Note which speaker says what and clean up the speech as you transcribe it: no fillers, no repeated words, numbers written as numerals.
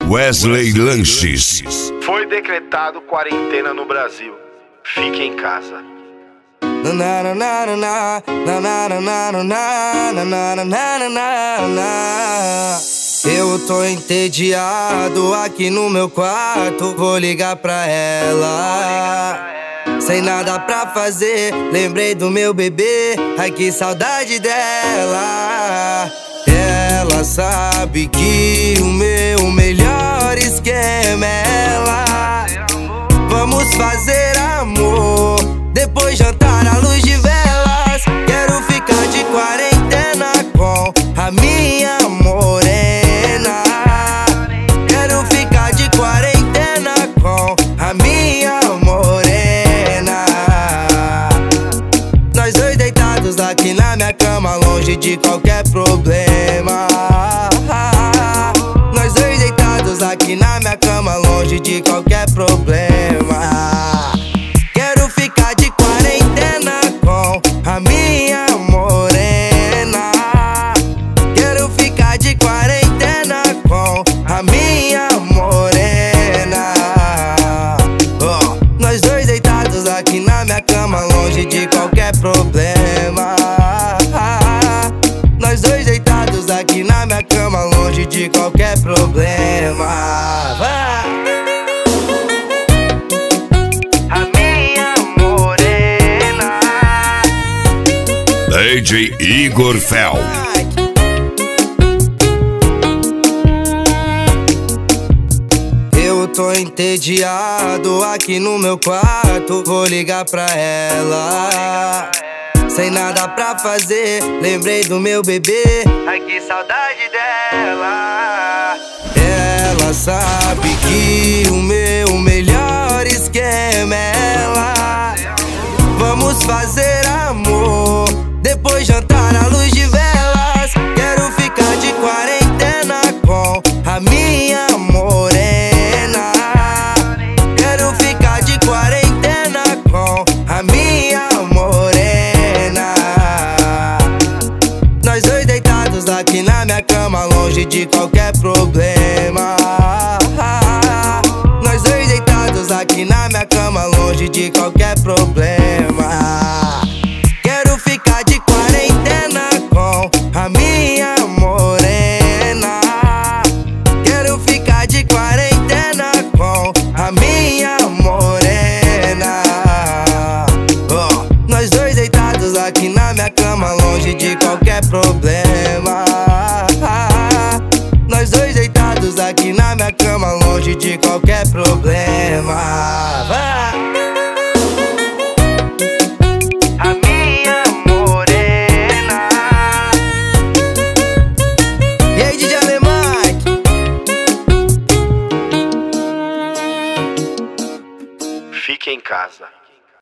Speaker 1: Wesley Lanches.
Speaker 2: Foi decretado quarentena no Brasil. Fique em casa.
Speaker 3: Eu tô entediado aqui no meu quarto, vou ligar pra ela. Sem nada pra fazer, lembrei do meu bebê, ai que saudade dela. Ela sabe que o meu melhor esquema é ela. Vamos fazer amor, depois jantar à luz de velas. Quero ficar de quarentena com a minha morena. Quero ficar de quarentena com a minha morena. Nós dois deitados aqui na minha cama, longe de qualquer problema. Nós dois deitados aqui na minha cama, longe de qualquer problema. Quero ficar de quarentena com a minha morena. Quero ficar de quarentena com a minha morena. Nós dois deitados aqui na minha cama, longe de qualquer problema. Nós dois deitados aqui na minha cama, longe de qualquer problema. A minha morena.
Speaker 1: DJ Igor Fel.
Speaker 3: Eu tô entediado aqui no meu quarto, vou ligar pra ela. Sem nada pra fazer, lembrei do meu bebê, ai que saudade dela. Ela sabe que o meu melhor esquema é ela. Vamos fazer amor, depois jantar à luz de velas. Quero ficar de quarentena com a minha morena. Quero ficar de quarentena com a minha morena. Nós dois deitados aqui na minha cama, longe de qualquer problema. Nós dois deitados aqui na minha cama, longe de qualquer problema. Quero ficar de quarentena com a minha morena. Quero ficar de quarentena com a minha morena. Nós dois deitados aqui na minha cama, longe de qualquer problema. Nós dois deitados aqui na minha cama, longe de qualquer problema. A minha morena. E aí, DJ Alemãe?
Speaker 2: Fique em casa.